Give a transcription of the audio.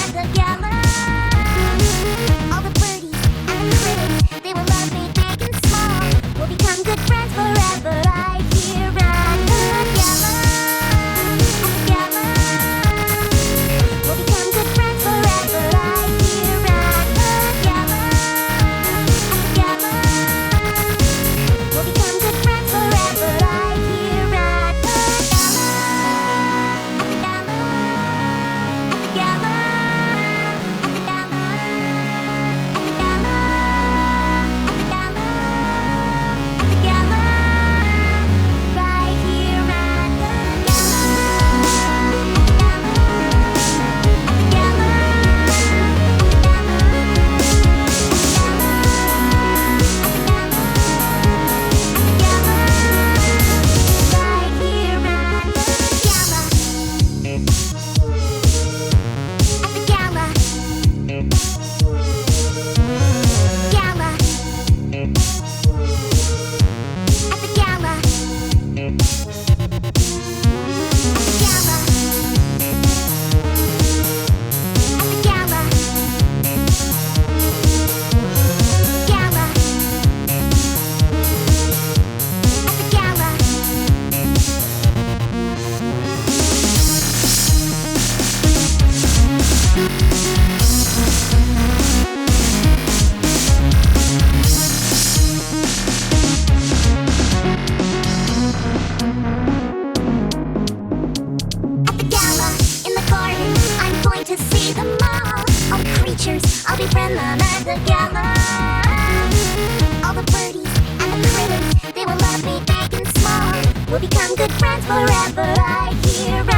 at the gala. All the birdies and the critters, they will love me big and small. We'll become good friends forever right here at the gala. At the gala. We'll become good friends forever right here at the gala. At the gala. We'll become good friends forever right here at the gala. At the gala. At the gala. At the gala. At the gala. At the gala. At the gala. Right here at the gala. At the gala. At the gala. At the to see them all the creatures, I'll befriend them at the gala. All the birdies and the critters, they will love me big and small. We'll become good friends forever right here.